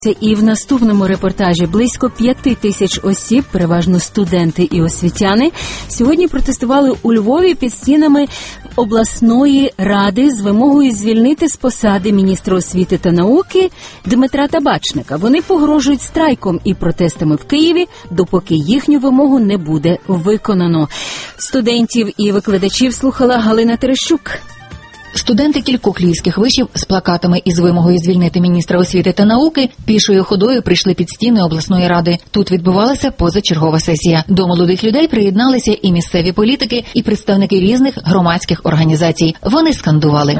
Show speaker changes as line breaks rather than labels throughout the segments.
І в наступному репортажі близько 5000 осіб, переважно студенти і освітяни, сьогодні протестували у Львові під стінами обласної ради з вимогою звільнити з посади міністра освіти та науки Дмитра Табачника. Вони погрожують страйком і протестами в Києві, допоки їхню вимогу не буде виконано. Студентів і викладачів слухала Галина Терещук.
Студенти кількох львівських вишів з плакатами із вимогою звільнити міністра освіти та науки пішою ходою прийшли під стіни обласної ради. Тут відбувалася позачергова сесія. До молодих людей приєдналися і місцеві політики, і представники різних громадських організацій. Вони скандували: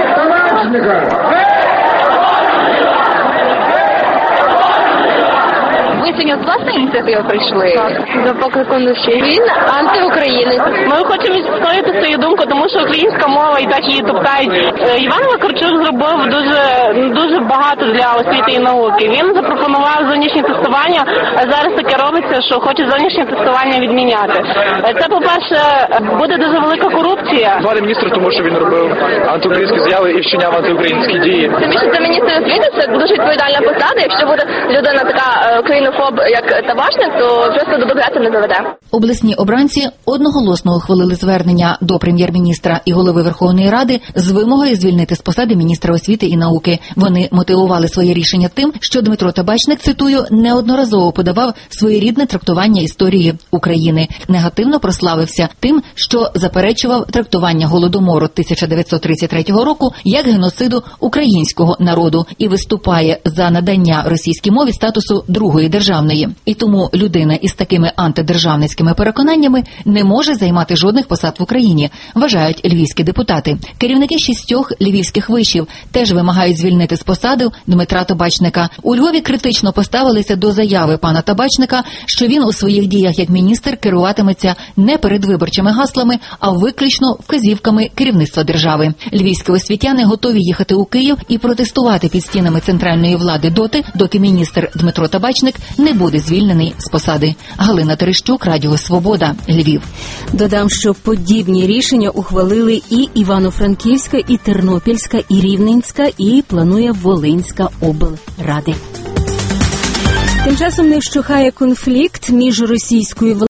Ви сьогодні з власної ініціативи прийшли? За покликом душі. Він антиукраїнець. Ми хочемо відстояти свою думку, тому що українська мова і так її топтають. Іван Вакарчук зробив дуже багато для освіти і науки. Він запропонував зовнішнє тестування, а зараз таке робиться, що хоче зовнішнє тестування відміняти. Це, по-перше, буде дуже велика корупція.
Звали міністра, тому що він робив антиукраїнські заяви і вчиняв антиукраїнські дії.
Тим більше це міністр освіти, це дуже відповідальна посада. Якщо буде людина така країнофоб, як Табачник, то просто до добра не заведе.
Обласні обранці одноголосно ухвалили звернення до прем'єр-міністра і голови Верховної Ради з вимогою звільнити з посади міністра освіти і науки. Вони мотивували своє рішення тим, що Дмитро Табачник, цитую, неодноразово подавав своєрідне трактування історії України. Негативно прославився тим, що заперечував трактування Голодомору 1933 року як геноциду українського народу і виступає за надання російській мові статусу другої державної. І тому людина із такими антидержавницькими переконаннями не може займати жодних посад в Україні, вважають львівські депутати. Керівники 6 львівських вишів теж вимагають звільнити з посади Дмитра Табачника. У Львові критично поставилися до заяви пана Табачника, що він у своїх діях як міністр керуватиметься не передвиборчими гаслами, а виключно вказівками керівництва держави. Львівські освітяни готові їхати у Київ і протестувати під стінами центральної влади доти, доки міністр Дмитро Табачник не буде звільнений з посади. Галина Терещук, Радіо Свобода, Львів.
Додам, що подібні рішення ухвалили і Івано-Франківська, і Тернопільська, і Рівненська, і планує Волинська облради. Тим часом не вщухає конфлікт між російською